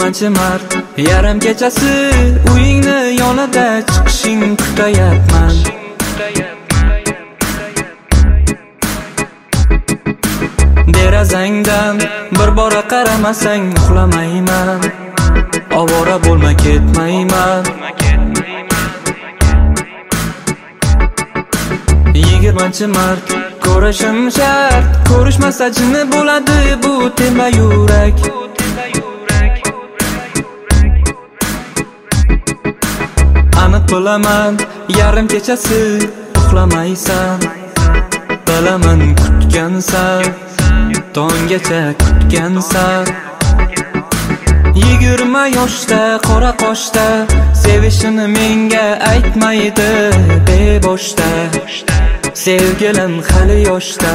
Yigirmanchi mart yarim kechasi uyingni yonida chiqishing kutayapman. Derazangdan bir bora qaramasang uxlamayman. Ovora bo'lma ketmayman. 20-mart ko'rishim shart, ko'rishmasa jinni bo'ladi bu tema yurak. Aniq bilaman, yarim kechasi uxlamaysan. Bilaman kutgansan, tonggacha kutgansan. 20 yoshda qora qoshda sevishini menga aytmaydi beboshda. Sevgilim hali yoshda.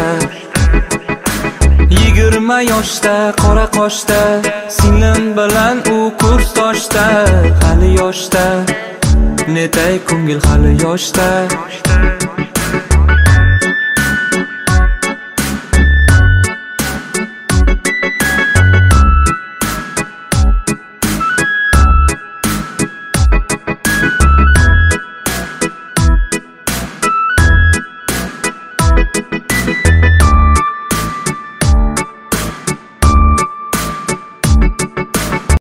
20 yoshda qora qoshda singlim bilan u kursdoshda. Hali yoshda netay ko'ngil hali yoshda.